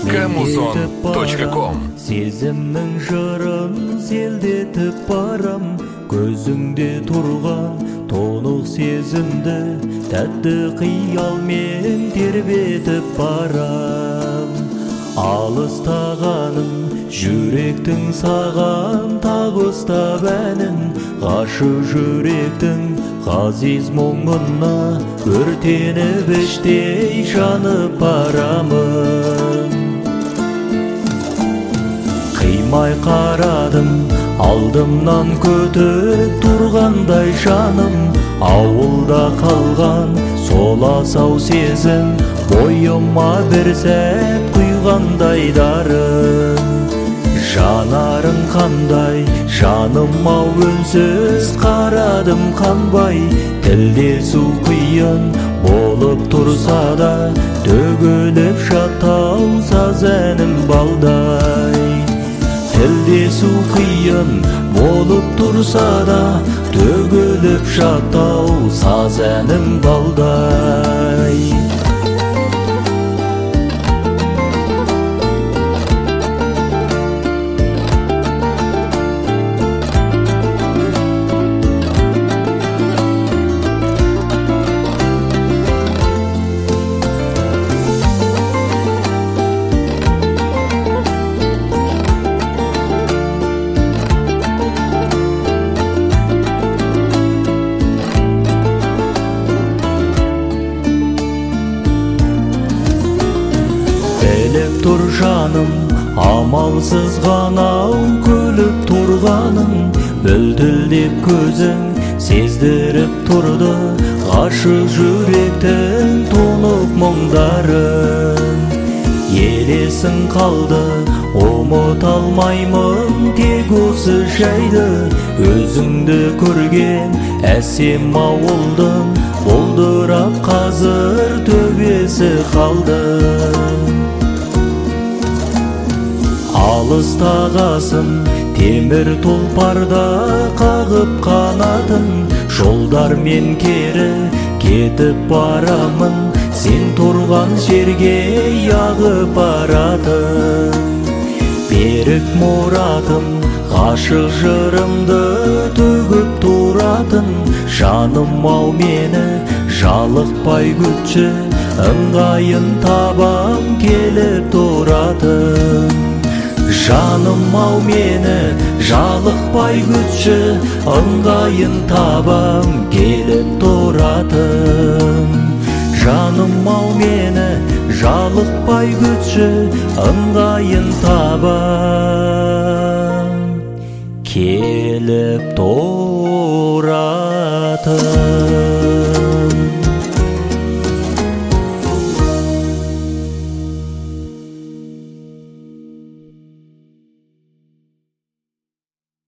muzon.com Сезімнің жырын селдетіп барам, көзіңде тұрған толық сезімді тәтті қиялмен тербетіп барам. Алыстағаным жүректің саған тағыстап әнін, ғашық жүректің ғазиз мұңына өртеніп іштей жанып барамын. Қимай қарадым, алдымнан көтеріп тұрғандай жаным, ауылда қалған сол асау сезім бойыма бір сәт құйғандай дарын. Жанарың қандай, жаным-ау үнсіз қарадым қанбай, тілдесу қиын болып тұрса да төгіліп жатау саз әнім балдай. Тілдесу қиын болып тұрса да төгіліп жатау саз әнім балдай. Біліп тұр жаным, амалсыз ғанау күліп тұрғаным, бүлділдеп көзің сездіріп тұрды ғашық жүректің тұнық мұңдарын. Елесің қалды, ұмыта алмаймын тек осы жайды, өзіңді көрген әсем ауылдың бұлдырап қазір төбесі қалды. Алыстағасын темір тұлпарда қағып қанатын, жолдармен кері кетіп барамын, сен тұрған жерге ағып баратын. Берік мұратым, ғашық жырымды төгіп тұратын, жаным-ау мені жалықпай күтші, ыңғайын табам келіп тұратын. Жаным-ау мені жалықпай күтші, ыңғайын табам келіп тұратын. Жаным-ау мені жалықпай күтші, ыңғайын табам келіп тұратын.